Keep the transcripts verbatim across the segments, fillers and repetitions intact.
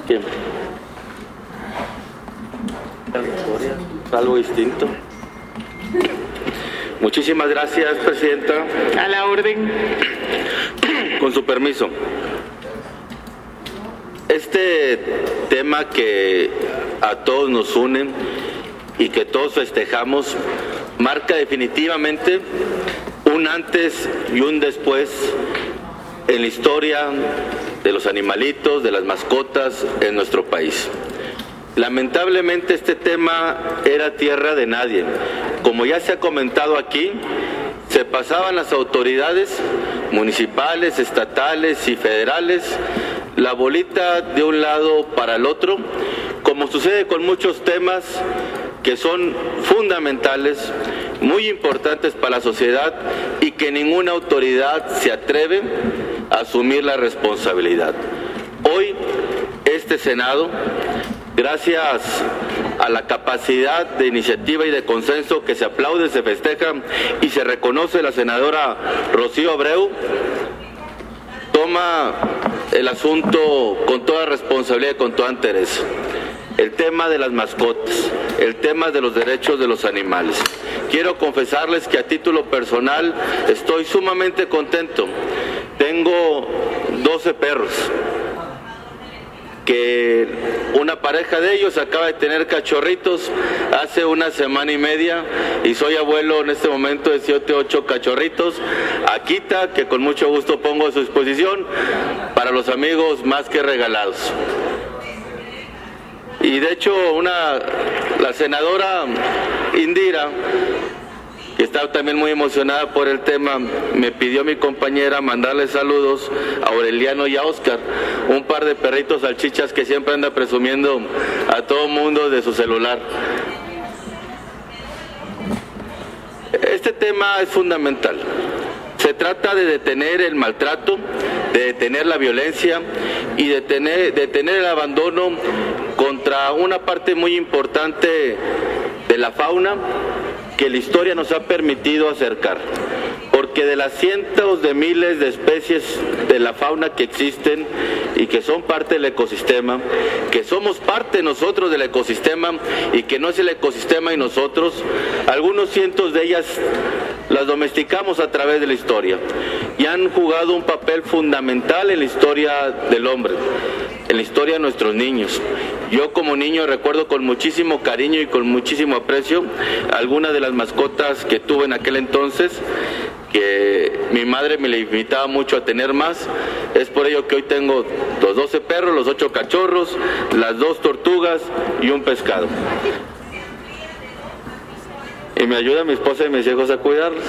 ¿Quién? Algo distinto. Muchísimas gracias, Presidenta. A la orden. Con su permiso. Este tema que a todos nos une y que todos festejamos marca definitivamente un antes y un después en la historia de los animalitos, de las mascotas en nuestro país. Lamentablemente este tema era tierra de nadie. Como ya se ha comentado aquí, se pasaban las autoridades municipales, estatales y federales la bolita de un lado para el otro, como sucede con muchos temas que son fundamentales, muy importantes para la sociedad y que ninguna autoridad se atreve a asumir la responsabilidad. Hoy, este Senado, gracias a la capacidad de iniciativa y de consenso que se aplaude, se festeja y se reconoce la senadora Rocío Abreu, toma el asunto con toda responsabilidad y con toda interés. El tema de las mascotas, el tema de los derechos de los animales. Quiero confesarles que a título personal estoy sumamente contento. Tengo doce perros, que una pareja de ellos acaba de tener cachorritos hace una semana y media y soy abuelo en este momento de siete, ocho cachorritos. Akita, que con mucho gusto pongo a su disposición para los amigos más que regalados. Y de hecho una la senadora Indira, que está también muy emocionada por el tema, me pidió mi compañera mandarle saludos a Aureliano y a Oscar, un par de perritos salchichas que siempre anda presumiendo a todo mundo de su celular. Este tema es fundamental. Se trata de detener el maltrato, de detener la violencia y de detener, de detener el abandono contra una parte muy importante de la fauna que la historia nos ha permitido acercar, porque de las cientos de miles de especies de la fauna que existen y que son parte del ecosistema, que somos parte nosotros del ecosistema y que no es el ecosistema y nosotros, algunos cientos de ellas las domesticamos a través de la historia y han jugado un papel fundamental en la historia del hombre, en la historia de nuestros niños. Yo como niño recuerdo con muchísimo cariño y con muchísimo aprecio algunas de las mascotas que tuve en aquel entonces, que mi madre me invitaba mucho a tener más. Es por ello que hoy tengo los doce perros, los ocho cachorros, las dos tortugas y un pescado. Y me ayuda mi esposa y mis hijos a cuidarlos.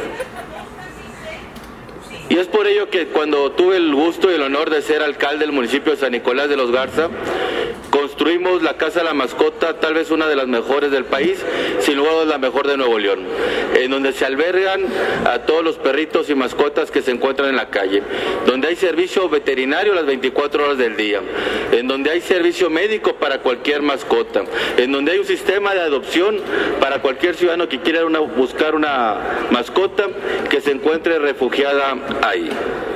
Y es por ello que cuando tuve el gusto y el honor de ser alcalde del municipio de San Nicolás de los Garza, construimos la Casa de la Mascota, tal vez una de las mejores del país, sin lugar la mejor de Nuevo León, en donde se albergan a todos los perritos y mascotas que se encuentran en la calle, donde hay servicio veterinario las veinticuatro horas del día, en donde hay servicio médico para cualquier mascota, en donde hay un sistema de adopción para cualquier ciudadano que quiera una, buscar una mascota que se encuentre refugiada ahí.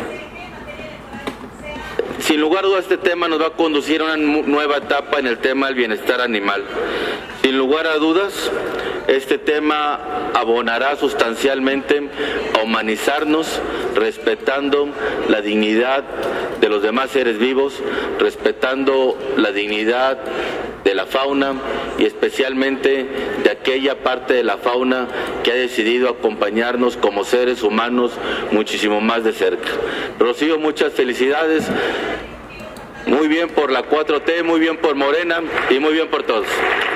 Sin lugar a dudas, este tema nos va a conducir a una nueva etapa en el tema del bienestar animal. Sin lugar a dudas, este tema abonará sustancialmente a humanizarnos, respetando la dignidad de los demás seres vivos, respetando la dignidad de la fauna y especialmente de aquella parte de la fauna que ha decidido acompañarnos como seres humanos muchísimo más de cerca. Rocío, muchas felicidades. Muy bien por la cuatro T, muy bien por Morena y muy bien por todos.